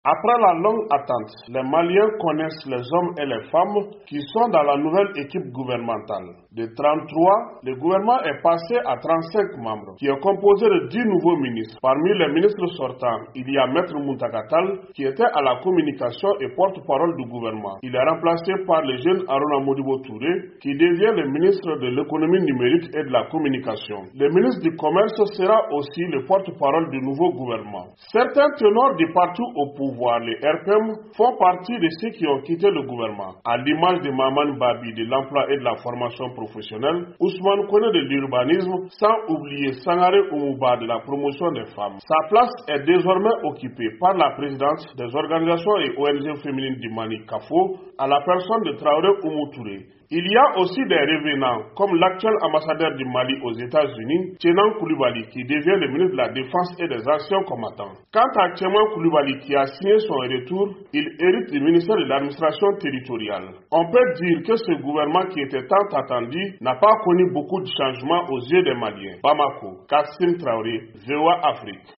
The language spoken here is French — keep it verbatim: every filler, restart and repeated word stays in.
Après la longue attente, les Maliens connaissent les hommes et les femmes qui sont dans la nouvelle équipe gouvernementale. De trente-trois, le gouvernement est passé à trente-cinq membres, qui est composé de dix nouveaux ministres. Parmi les ministres sortants, il y a Maître Muntakatal, qui était à la communication et porte-parole du gouvernement. Il est remplacé par le jeune Aruna Modibo Touré, qui devient le ministre de l'économie numérique et de la communication. Le ministre du commerce sera aussi le porte-parole du nouveau gouvernement. Certains ténors du parti au pouvoir, les R P M, font partie de ceux qui ont quitté le gouvernement. À l'image de Maman Babi de l'emploi et de la formation professionnelle, Ousmane Kone de l'urbanisme, sans oublier Sangaré Oumouba de la promotion des femmes. Sa place est désormais occupée par la présidente des organisations et O N G féminines du Mali, CAFO, à la personne de Traoré Oumou Touré. Il y a aussi des revenants, comme l'actuel ambassadeur du Mali aux États-Unis, Tchenan Koulibaly, qui devient le ministre de la Défense et des Anciens combattants. Quant à Tchenan Koulibaly, qui a signé son retour, il hérite du ministère de l'administration territoriale. On peut dire que ce gouvernement qui était tant attendu n'a pas connu beaucoup de changements aux yeux des Maliens. Bamako, Kassim Traoré, V O A Afrique.